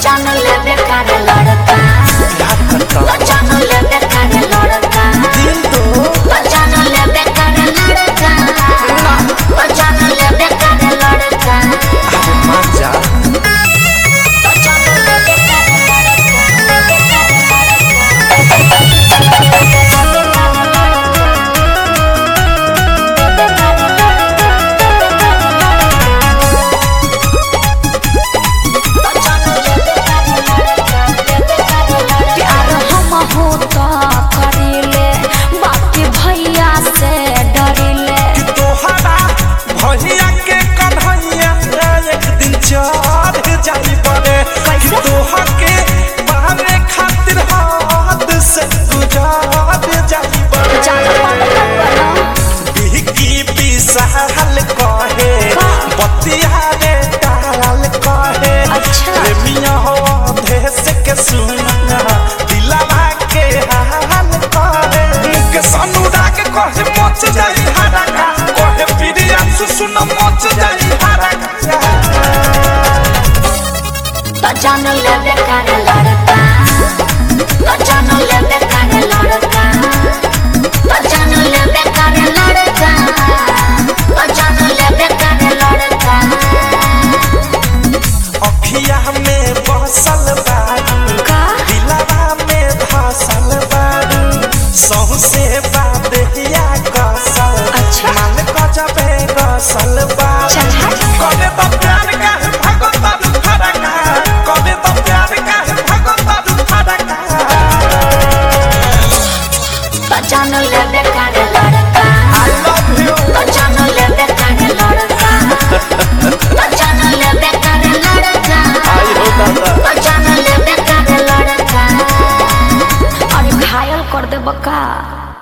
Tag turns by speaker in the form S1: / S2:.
S1: जान ले बेकार लड़का जान ले बेकार लड़का
S2: दिल तो
S1: जान ले बेकार लड़का जान ले बेकार लड़का
S2: अरे मान जा
S1: जान ले बेकार
S2: सहल कहे बतिया रे टाल कहे प्रेमिया हो देश के सुना दिलवा के हाल कहे के सनुराग कहे मच जाई हरका कहे प्रिया सुन मच जाई हरका
S1: तो जान ले बेकार लड़का तो जान ले बेकार लड़का तो जान ले बेकार लड़का जान ले बेकार लड़का
S2: अखिया में बसल बारू दिलवा में धसल बारू सौसे बादिया कसल मन गजबे गसल बारू कबे तो प्यार का भगत फरका कबे तो प्यार का भगत फरका
S1: तो जान ले बेकार लड़का
S2: आई लव यू
S1: तो जान ले बेकार लड़का तो जान ले बेकार लड़का
S2: आई हो दादा
S1: तो जान ले बेकार लड़का अरे घायल कर दे बका।